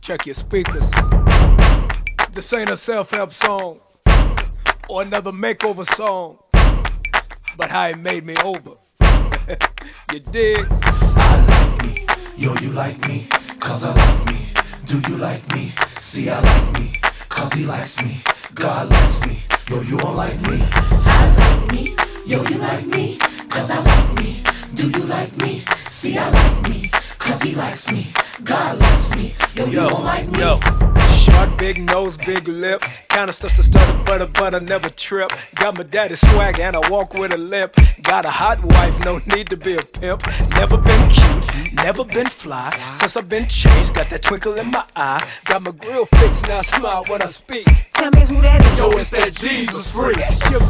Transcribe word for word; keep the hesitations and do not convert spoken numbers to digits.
Check your speakers. This ain't a self-help song or another makeover song, but how it made me over. You dig? I like me, yo, you like me, cause I like me. Do you like me? See, I like me, cause he likes me. God likes me, yo, you don't like me. I like me, yo, you like me, cause I like me. Do you like me? See, I like me, cause he likes me. God likes me, yo, you Yo, don't like me. yo. Short, big nose, big lips. Kinda stuff to start a butter, but I never trip. Got my daddy's swag and I walk with a limp. Got a hot wife, no need to be a pimp. Never been cute, never been fly. Since I've been changed, got that twinkle in my eye. Got my grill fixed, now I smile when I speak. Tell me who that is. Yo, it's that Jesus freak.